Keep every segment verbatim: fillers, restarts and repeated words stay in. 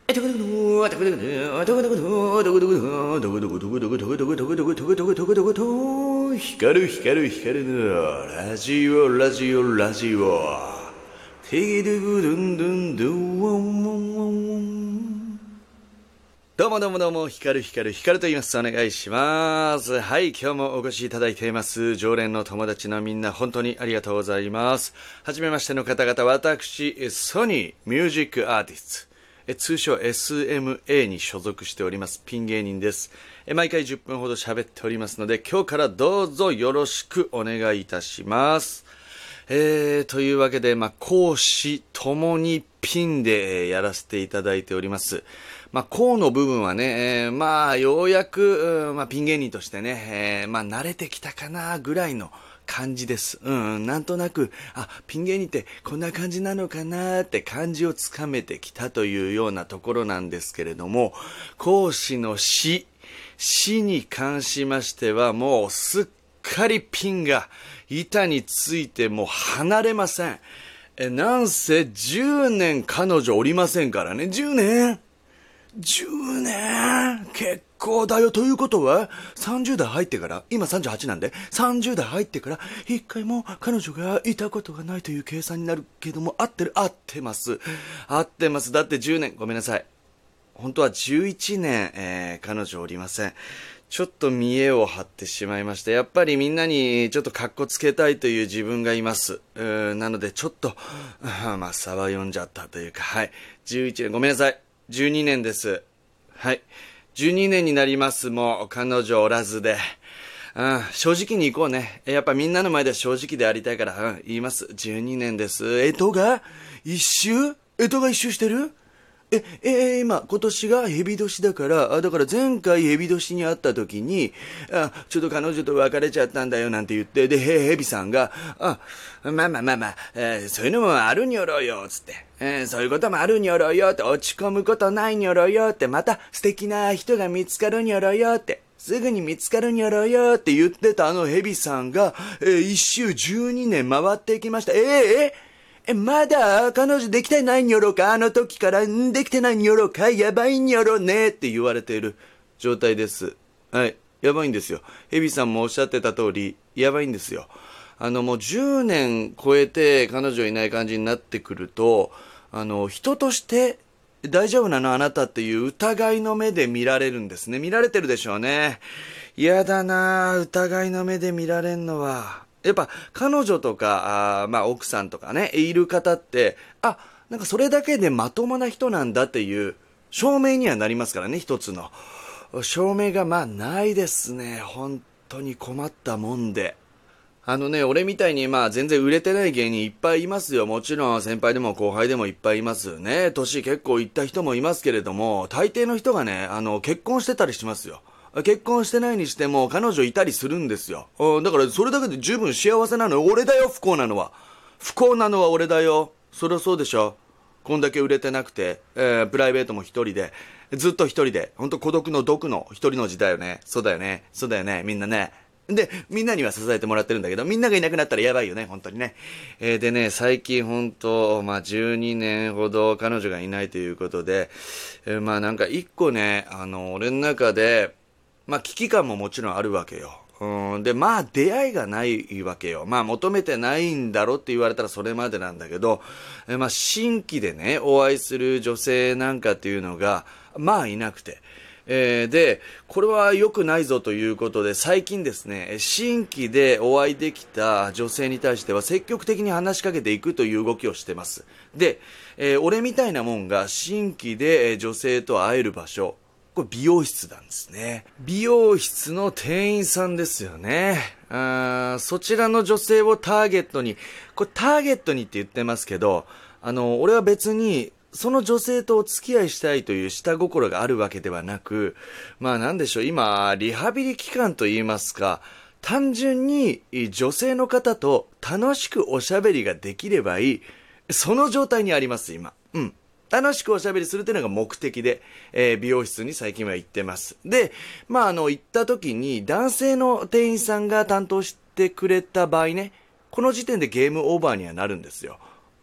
え、どこどこど、どこどこど、どこどこど、どこどこど、どこどこどこどこどこどこどこどこどこどこどこどこど、光る光る光るの、ラジオラジオラジオ。テギドゥグドゥンドゥンドゥンワンワンワンワン。どうもどうもどうも、光る光る光ると言います。お願いします。はい、今日もお越しいただいています。常連の友達のみんな、本当にありがとうございます。はじめましての方々、私、ソニーミュージックアーティスト。通称 エスエムエー に所属しておりますピン芸人です。毎回じゅっぷんほど喋っておりますので、今日からどうぞよろしくお願いいたします。えー、というわけで、まあ、講師ともにピンでやらせていただいております。まあ、講の部分はね、えー、まあ、ようやく、まあ、ピン芸人としてね、えー、まあ、慣れてきたかなぐらいの感じです。うん、なんとなく、あ、ピン芸人ってこんな感じなのかなって感じをつかめてきたというようなところなんですけれども、講師の詩、詩に関しましてはもうすっかりピンが板についてもう離れません。え、なんせじゅうねん彼女おりませんからね。じゅうねんじゅうねん結構だよ。ということは、さんじゅう代入ってから、今さんじゅうはちなんで、さんじゅう代入ってから、一回も彼女がいたことがないという計算になるけども、合ってる合ってます。合ってます。だってじゅうねん、ごめんなさい。本当はじゅういちねん、えー、彼女おりません。ちょっと見栄を張ってしまいました。やっぱりみんなにちょっとカッコつけたいという自分がいます。うーなのでちょっと、まあ、差は読んじゃったというか、はい。じゅういちねん、ごめんなさい。じゅうにねんです。はい。じゅうにねんになります。もう、彼女おらずで。うん、正直に行こうね。やっぱみんなの前で正直でありたいから、うん、言います。じゅうにねんです。えとが一周えとが一周してるえ、えー、今、今年がヘビ年だから、あだから前回ヘビ年に会った時に、あ、ちょっと彼女と別れちゃったんだよなんて言って、で、ヘヘビさんが、あ、まあまあまあまあ、えー、そういうのもあるにょろよ、つって、えー、そういうこともあるにょろよって、落ち込むことないにょろよって、また素敵な人が見つかるにょろよって、すぐに見つかるにょろよって言ってたあのヘビさんが、えー、一周じゅうにねん回ってきました。えー、えーえ、まだ彼女できてないにょろかあの時から、んできてないにょろかやばいにょろねって言われている状態です。はい。やばいんですよ。ヘビさんもおっしゃってた通り、やばいんですよ。あの、もうじゅうねん超えて彼女いない感じになってくると、あの、人として大丈夫なのあなたっていう疑いの目で見られるんですね。見られてるでしょうね。嫌だなぁ、疑いの目で見られんのは。やっぱ彼女とか、あまあ奥さんとかね、いる方って、あ、なんかそれだけでまともな人なんだっていう証明にはなりますからね、一つの。証明がまあないですね。本当に困ったもんで。あのね、俺みたいにまあ全然売れてない芸人いっぱいいますよ。もちろん先輩でも後輩でもいっぱいいますね。年結構いった人もいますけれども、大抵の人がね、あの、結婚してたりしますよ。結婚してないにしても彼女いたりするんですよ。だからそれだけで十分幸せなのよ。俺だよ、不幸なのは。不幸なのは俺だよ。そりゃそうでしょ。こんだけ売れてなくて、えー、プライベートも一人で、ずっと一人で、ほんと孤独の毒の一人の時代よね。そうだよね。そうだよね。みんなね。で、みんなには支えてもらってるんだけど、みんながいなくなったらやばいよね、本当にね。えー、でね、最近本当、まあ、じゅうにねんほど彼女がいないということで、えー、まあなんか一個ね、あの、俺の中で、まあ危機感ももちろんあるわけよ。うん、で、まあ出会いがないわけよ。まあ求めてないんだろって言われたらそれまでなんだけど、えまあ新規でね、お会いする女性なんかっていうのが、まあいなくて。えー、で、これは良くないぞということで、最近ですね、新規でお会いできた女性に対しては積極的に話しかけていくという動きをしてます。で、えー、俺みたいなもんが新規で女性と会える場所、これ美容室なんですね。美容室の店員さんですよね。あそちらの女性をターゲットに、これターゲットにって言ってますけど、あの、俺は別に、その女性とお付き合いしたいという下心があるわけではなく、まあなんでしょう、今、リハビリ期間といいますか、単純に女性の方と楽しくおしゃべりができればいい、その状態にあります、今。うん。楽しくおしゃべりするというのが目的で、えー、美容室に最近は行ってます。で、まあ、あの、行った時に男性の店員さんが担当してくれた場合ね、この時点でゲームオーバーにはなるんですよ。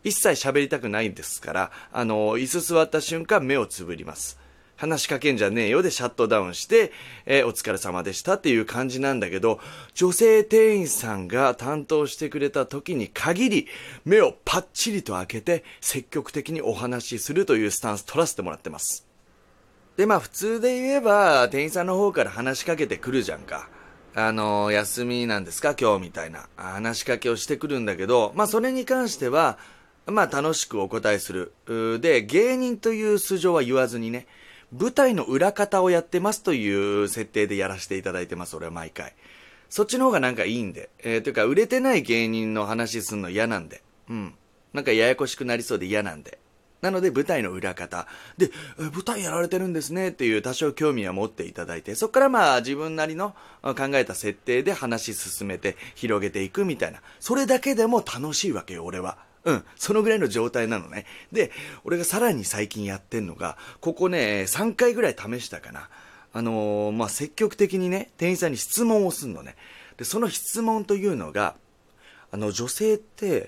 一切喋りたくないんですから、あの、椅子座った瞬間目をつぶります。話しかけんじゃねえよでシャットダウンして、えー、お疲れ様でしたっていう感じなんだけど、女性店員さんが担当してくれた時に限り、目をパッチリと開けて積極的にお話しするというスタンス取らせてもらってます。で、まあ普通で言えば、店員さんの方から話しかけてくるじゃんか。あの、休みなんですか今日みたいな話しかけをしてくるんだけど、まあそれに関しては、まあ楽しくお答えする。で、芸人という素性は言わずにね、舞台の裏方をやってますという設定でやらせていただいてます、俺は毎回。そっちの方がなんかいいんで。えー、というか、売れてない芸人の話すんの嫌なんで。うん。なんかややこしくなりそうで嫌なんで。なので、舞台の裏方。で、え舞台やられてるんですねっていう多少興味は持っていただいて、そこからまあ自分なりの考えた設定で話進めて広げていくみたいな。それだけでも楽しいわけよ、俺は。うん。そのぐらいの状態なのね。で、俺がさらに最近やってんのが、ここね、さんかいぐらい試したかな。あのー、まあ、積極的にね、店員さんに質問をするのね。で、その質問というのが、あの、女性って、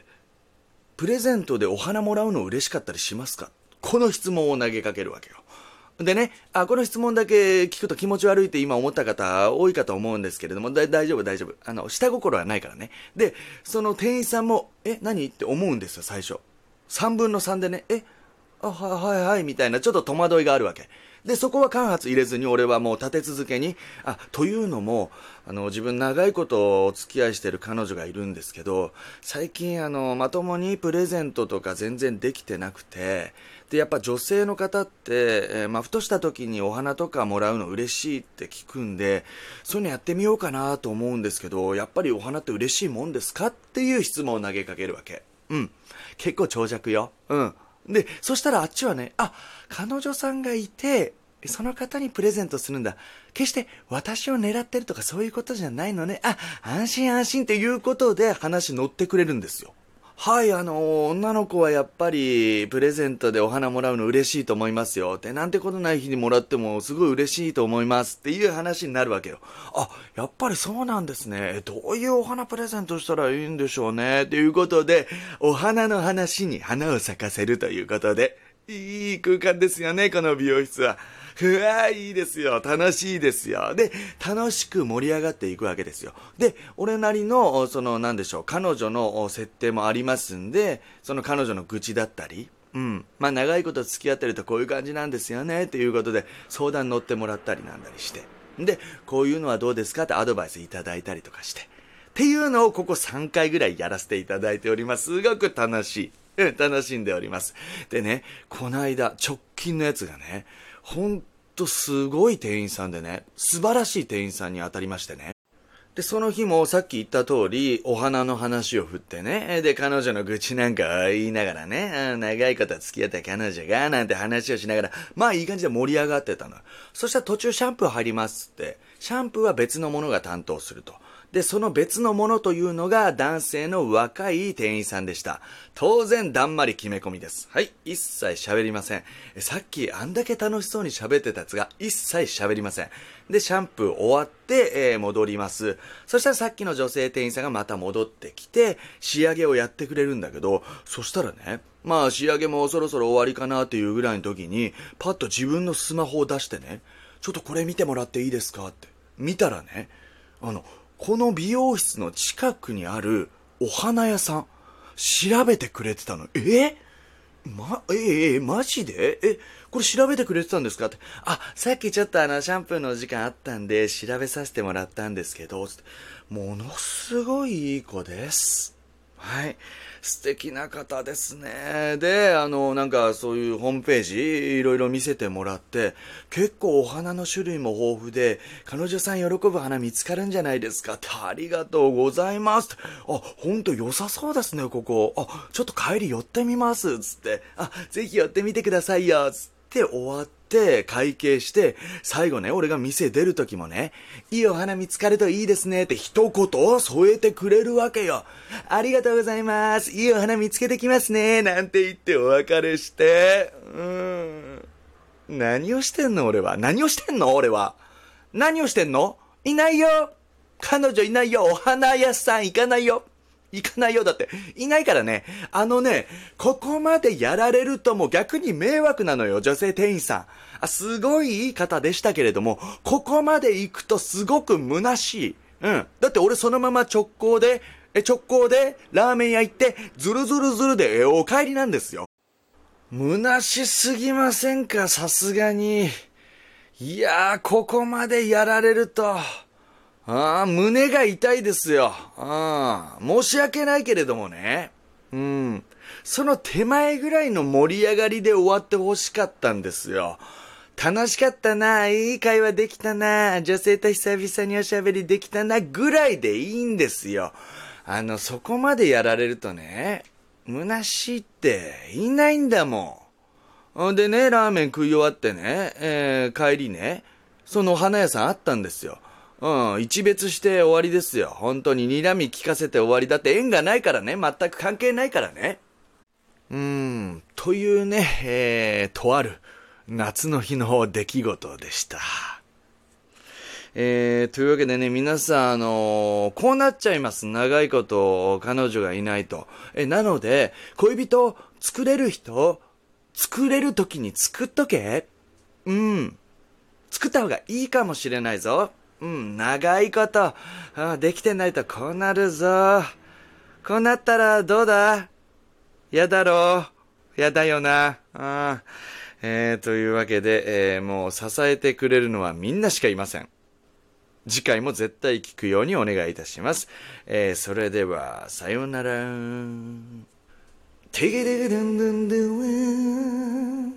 プレゼントでお花もらうの嬉しかったりしますか？この質問を投げかけるわけよ。でね、あ、この質問だけ聞くと気持ち悪いって今思った方多いかと思うんですけれども、だ大丈夫大丈夫。あの、下心はないからね。で、その店員さんも、え、何って思うんですよ、最初。さんぶんのさんでね、え、あ、はいはいはい、みたいなちょっと戸惑いがあるわけ。で、そこは間髪入れずに俺はもう立て続けに、あ、というのも、あの、自分長いことお付き合いしてる彼女がいるんですけど、最近あの、まともにプレゼントとか全然できてなくて、で、やっぱ女性の方って、えー、まあ、ふとした時にお花とかもらうの嬉しいって聞くんで、そういうのやってみようかなと思うんですけど、やっぱりお花って嬉しいもんですかっていう質問を投げかけるわけ。うん。結構長尺よ。うん。で、そしたらあっちはね、あ、彼女さんがいて、その方にプレゼントするんだ。決して私を狙ってるとかそういうことじゃないのね。あ、安心安心っていうことで話乗ってくれるんですよ。はい、あの、女の子はやっぱりプレゼントでお花もらうの嬉しいと思いますよ。で、なんてことない日にもらってもすごい嬉しいと思いますっていう話になるわけよ。あ、やっぱりそうなんですね。どういうお花プレゼントしたらいいんでしょうね。ということで、お花の話に花を咲かせるということで、いい空間ですよね、この美容室は。うわいいですよ。楽しいですよ。で、楽しく盛り上がっていくわけですよ。で、俺なりの、その、なんでしょう、彼女の設定もありますんで、その彼女の愚痴だったり、うん。まあ、長いこと付き合ってるとこういう感じなんですよね、ということで、相談乗ってもらったりなんだりして。で、こういうのはどうですかってアドバイスいただいたりとかして。っていうのをここさんかいぐらいやらせていただいております。すごく楽しい。うん、楽しんでおります。でね、この間、直近のやつがね、ほんとすごい店員さんでね、素晴らしい店員さんに当たりましてね。で、その日もさっき言った通り、お花の話を振ってね、で、彼女の愚痴なんか言いながらね、長いこと付き合った彼女が、なんて話をしながら、まあいい感じで盛り上がってたの。そしたら途中シャンプー入りますって、シャンプーは別のものが担当すると。で、その別のものというのが男性の若い店員さんでした。当然、だんまり決め込みです。はい、一切喋りません。さっきあんだけ楽しそうに喋ってたやつが一切喋りません。で、シャンプー終わって、えー、戻ります。そしたらさっきの女性店員さんがまた戻ってきて、仕上げをやってくれるんだけど、そしたらね、まあ仕上げもそろそろ終わりかなっていうぐらいの時に、パッと自分のスマホを出してね、ちょっとこれ見てもらっていいですかって。見たらね、あの、この美容室の近くにあるお花屋さん、調べてくれてたの。えま、ええ、マジでえ、これ調べてくれてたんですかって。あ、さっきちょっとあの、シャンプーのお時間あったんで、調べさせてもらったんですけど、ものすごいいい子です。はい。素敵な方ですね。で、あの、なんかそういうホームページいろいろ見せてもらって、結構お花の種類も豊富で、彼女さん喜ぶ花見つかるんじゃないですかって、ありがとうございますって。あ、ほんと良さそうですね、ここ。あ、ちょっと帰り寄ってみます、つって。あ、ぜひ寄ってみてくださいよ、つって。で終わって会計して最後ね俺が店出る時もねいいお花見つかるといいですねって一言添えてくれるわけよ。ありがとうございます、いいお花見つけてきますねなんて言ってお別れして、うーん何をしてんの俺は何をしてんの俺は何をしてんのいないよ彼女いないよお花屋さん行かないよ行かないよ。だって、いないからね。あのね、ここまでやられるともう逆に迷惑なのよ、女性店員さん。あ、すごいいい方でしたけれども、ここまで行くとすごく虚しい。うん。だって俺そのまま直行で、え、直行でラーメン屋行って、ズルズルズルで、え、お帰りなんですよ。虚しすぎませんか、さすがに。いやー、ここまでやられると、ああ、胸が痛いですよ。ああ、申し訳ないけれどもね。うん。その手前ぐらいの盛り上がりで終わってほしかったんですよ。楽しかったな、いい会話できたな、女性と久々におしゃべりできたな、ぐらいでいいんですよ。あの、そこまでやられるとね、虚しいっていないんだもん。でね、ラーメン食い終わってね、えー、帰りね、その花屋さんあったんですよ。うん、一別して終わりですよ。本当に睨み聞かせて終わりだって縁がないからね、全く関係ないからね。うーん、というね、えー、とある夏の日の出来事でした。えー、というわけでね、皆さん、あのー、こうなっちゃいます。長いこと彼女がいないと。え、なので、恋人作れる人、作れる時に作っとけ。うん。作った方がいいかもしれないぞ。うん、長いこと、あ、できてないとこうなるぞ。こうなったらどうだ？やだろう？やだよな。あえー、というわけで、えー、もう支えてくれるのはみんなしかいません。次回も絶対聞くようにお願いいたします。えー、それでは、さようなら。てげでげでんでんでん